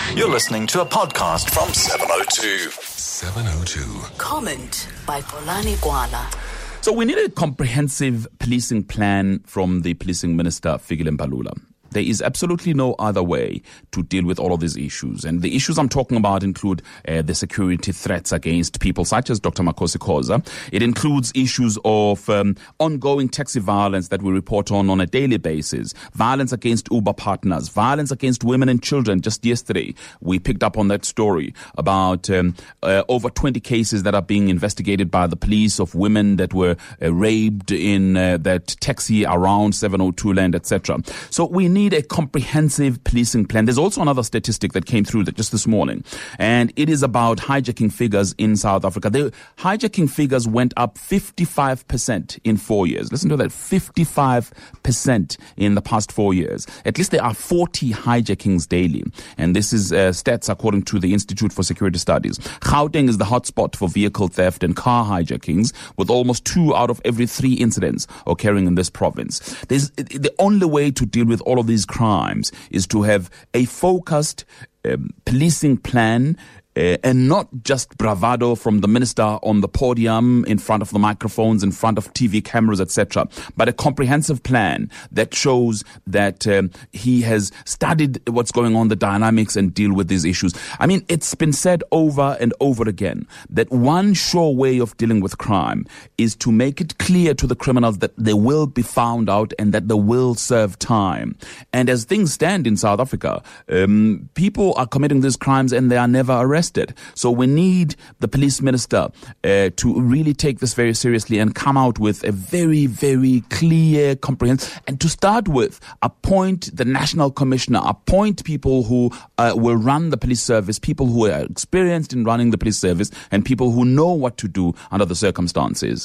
You're listening to a podcast from 702. 702. Comment by Polani Gwala. So we need a comprehensive policing plan from the policing minister, Fikile Mbalula. There is absolutely no other way to deal with all of these issues. And the issues I'm talking about include the security threats against people such as Dr. Makhosi Khoza. It includes issues of ongoing taxi violence that we report on a daily basis, violence against Uber partners, violence against women and children. Just yesterday, we picked up on that story about over 20 cases that are being investigated by the police of women that were raped in that taxi around 702 land, etc. So we need a comprehensive policing plan. There's also another statistic that came through just this morning, and it is about hijacking figures in South Africa. The hijacking figures went up 55% in 4 years. Listen to that, 55% in the past 4 years. At least there are 40 hijackings daily, and this is stats according to the Institute for Security Studies. Gauteng is the hotspot for vehicle theft and car hijackings, with almost 2 out of every 3 incidents occurring in this province. The only way to deal with all of these crimes is to have a focused policing plan, and not just bravado from the minister on the podium, in front of the microphones, in front of TV cameras, etc., but a comprehensive plan that shows that he has studied what's going on, the dynamics, and deal with these issues. I mean, it's been said over and over again that one sure way of dealing with crime is to make it clear to the criminals that they will be found out and that they will serve time. And as things stand in South Africa, people are committing these crimes and they are never arrested. So we need the police minister to really take this very seriously and come out with a very, very clear, comprehensive, and to start with, appoint the national commissioner, appoint people who will run the police service, people who are experienced in running the police service, and people who know what to do under the circumstances.